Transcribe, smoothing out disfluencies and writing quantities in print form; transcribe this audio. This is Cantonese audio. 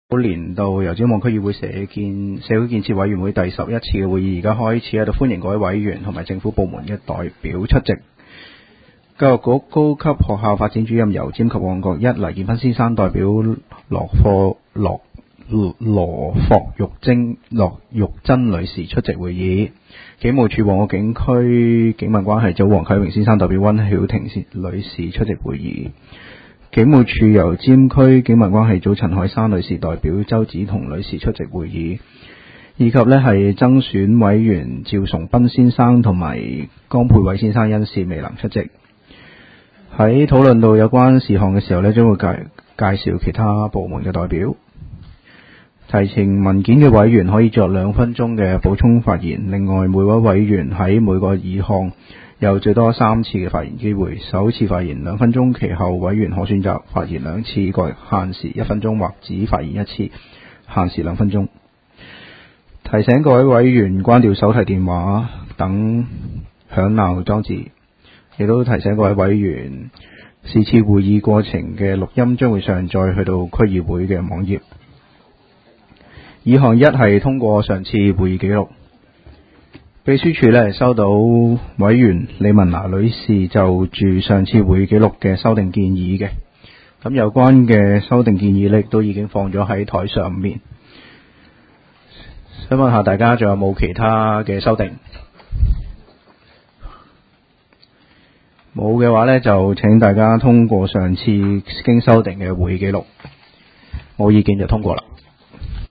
年度油尖旺區議會社會建設委員會第11次嘅會議而家開始，喺度歡迎各位委員同埋政府部門嘅代表出席。教育局高級學校發展主任油尖及旺角1黎建勳先生代表羅玉珍女士出席會議。警務處旺角警區警民關係組黃啟榮先生代表温曉婷女士出席會議。警務處油尖區警民關係組陳海珊女士代表周子彤女士出席會議，以及係增選委員趙崇斌先生同埋江佩偉先生因事未能出席。喺討論到有關事項嘅時候將會介紹其他部門嘅代表。提呈文件嘅委員可以作2分鐘嘅補充發言，另外每位委員喺每個議項有最多3次嘅發言機會，首次發言2分鐘，其後委員可選擇發言2次，各限時1分鐘，或只發言1次，限時2分鐘。提醒各位委員關掉手提電話等響鬧裝置，亦都提醒各位委員，是次會議過程嘅錄音將會上載去到區議會嘅網頁。議項1係通過上次會議記錄。秘書處收到委員李文娜女士就住上次會議記錄嘅修訂建議嘅，咁有關嘅修訂建議都已經放咗喺台上面。想問下大家仲有冇其他嘅修訂？冇嘅話就請大家通過上次經修訂嘅會議記錄。冇意見就通過啦。